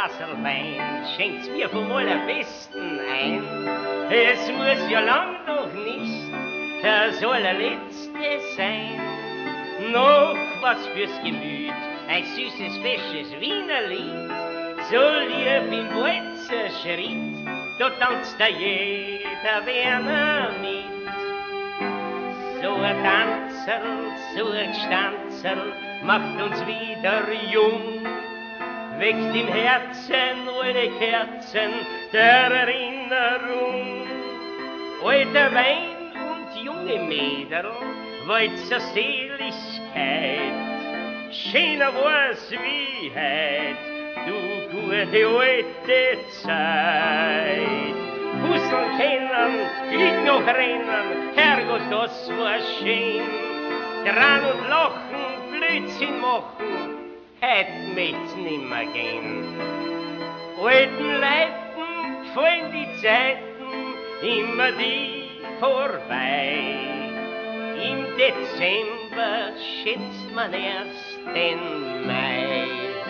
Glaserl Wein, schenkt's mir vom Allerbesten ein. Es muss ja lang noch nicht das Allerletzte sein. Noch was fürs Gemüt, ein süßes, fesches Wienerlied, so lieb im Walzer Schritt, da tanzt da jeder Werner mit. So ein Tanzerl, so ein Gestanzerl macht uns wieder jung, weckt im Herzen alle Kerzen der Erinnerung. Alter Wein und junge Mädel, Walzer Seligkeit, schöner war's wie heut, du gute alte Zeit. Husseln kennen, Glück noch rennen, Herrgott, das war schön. Dran und lachen, Blödsinn machen, heut möcht's nimmer gehen. Alten Leuten gefallen die Zeiten immer die vorbei. Im Dezember schätzt man erst den Mai.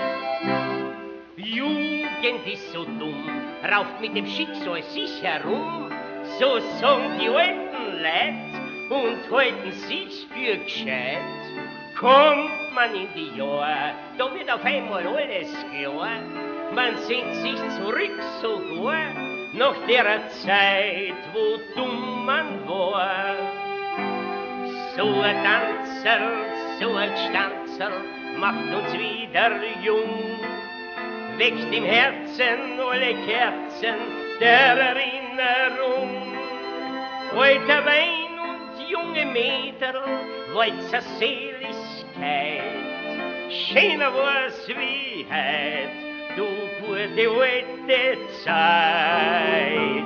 Jugend ist so dumm, rauft mit dem Schicksal sich herum, so sagen die alten Leut und halten sich für gescheit. Kommt man in die Jahre, da wird auf einmal alles klar, man sehnt sich zurück sogar nach der Zeit, wo dumm man war. So ein Tanzerl, so ein Gestanzerl macht uns wieder jung, weckt im Herzen alle Kerzen der Erinnerung. Alter Wein und junge Mädel, Walzer Seligkeit, schöner war's wie heut, du gute alte Zeit.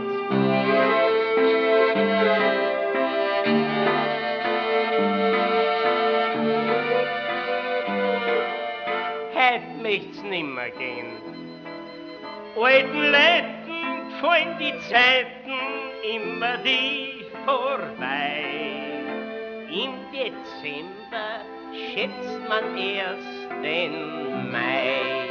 Heut möcht's nimmer gehen. Alten Leuten gefallen die Zeiten immer die vorbei. Im Dezember schätzt man erst den Mai.